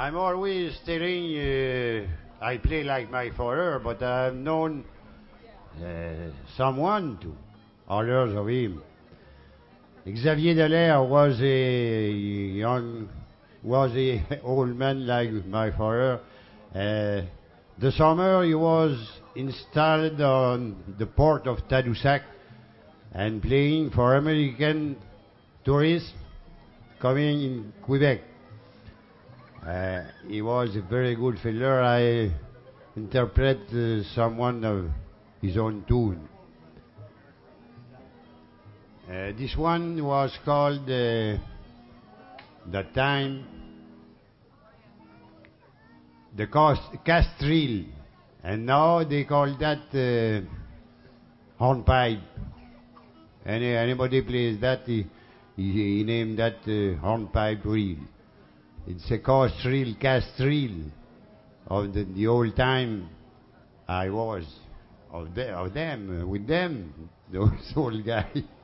I'm always telling I play like my father, but I've known someone to others of him. Xavier Dallaire was a old man like my father. The summer he was installed on the port of Tadoussac and playing for American tourists coming in Quebec. He was a very good fiddler. I interpret someone of his own tune. This one was called that time the Castril, and now they call that hornpipe. Anybody plays that, he named that hornpipe reel. It's a Castril of the old time. I was of them with them, those old guys.